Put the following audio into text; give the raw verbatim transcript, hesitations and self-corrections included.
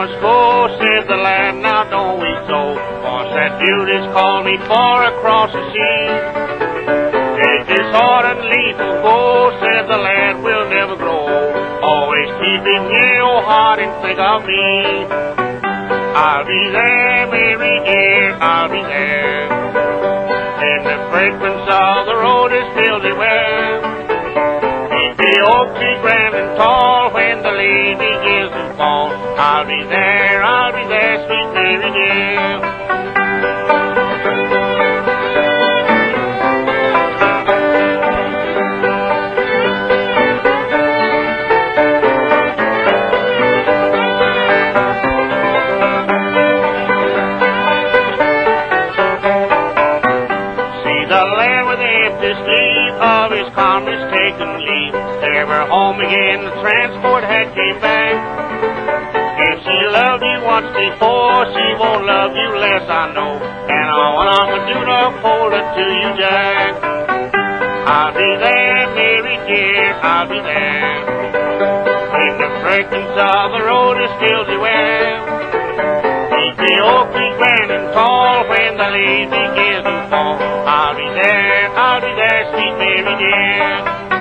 must go, said the lad, now don't we so? Once that beauty's called me far across the sea. Take this heart and leave will go, said the lad, we'll never grow. Always keep it near your heart and think of me. I'll be there, Mary dear, I'll be there. And the fragrance of the road is filled with well. Keep the oak tree grand and tall when the leaf begins to fall. I'll be there, I'll be there, sweet Mary dear. Of his comrades taken leave, never home again, the transport had came back. If she loved you once before, she won't love you less, I know. And all I'm gonna do to hold her to you, Jack. I'll be there, Mary dear, I'll be there. When the fragrance of the road is filled with well. Keep the oak tree grand and tall when the leaves begin to fall. I'll be there, I'll be there, sweet Mary dear.